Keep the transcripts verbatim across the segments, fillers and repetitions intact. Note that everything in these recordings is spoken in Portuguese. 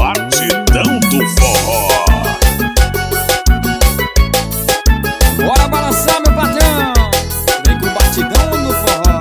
batidão do forró. Bora balançar, meu patrão, vem com o batidão do forró.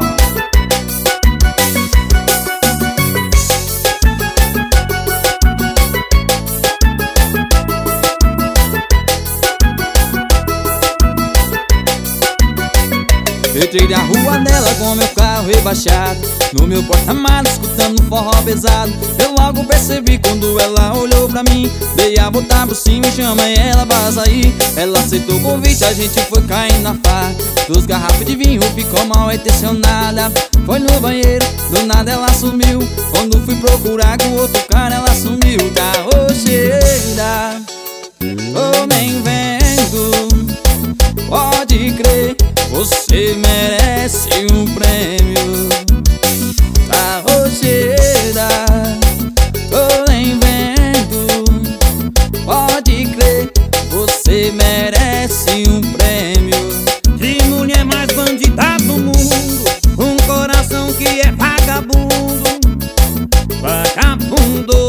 Entrei na rua dela com meu carro rebaixado, no meu porta-malas escutando um forró pesado. Eu logo percebi quando ela olhou pra mim, dei a botar por cima e chamei ela pra sair. Ela aceitou o convite, a gente foi caindo na farra. Duas garrafas de vinho, ficou mal intencionada. Foi no banheiro, do nada ela sumiu. Quando fui procurar com outro cara, ela sumiu. Da rocheira, tô nem vendo, pode crer, você merece um prêmio. Tá rocheira, tô nem vendo, pode crer, você merece um prêmio. Que mulher mais bandida do mundo, um coração que é vagabundo, vagabundo.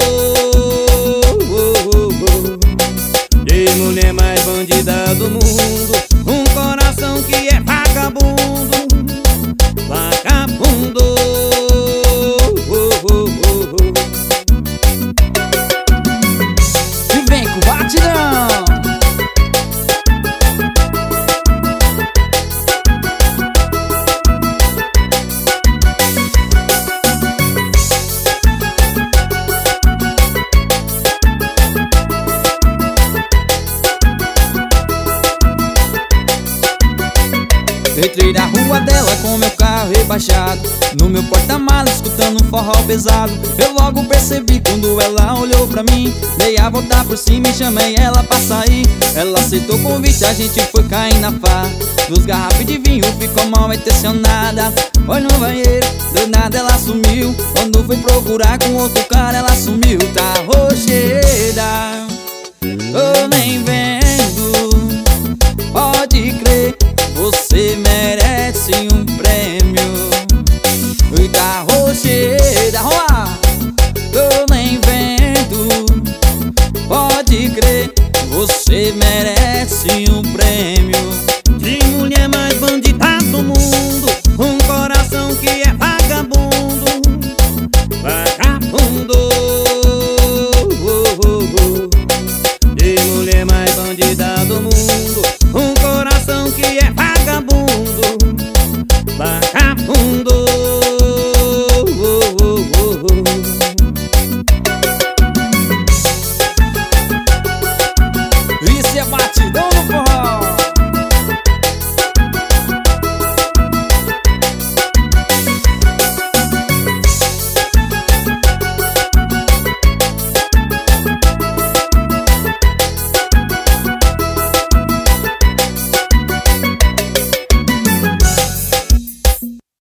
Que mulher mais bandida do mundo, um coração que é vagabundo, vagabundo. E vem com o batidão. Entrei na rua dela com meu carro rebaixado, no meu porta-malas escutando um forró pesado. Eu logo percebi quando ela olhou pra mim, dei a volta por cima e chamei ela pra sair. Ela aceitou o convite, a gente foi cair na farra. Duas garrafas de vinho, ficou mal intencionada. Foi no banheiro, do nada ela sumiu. Quando fui procurar com outro cara, ela sumiu.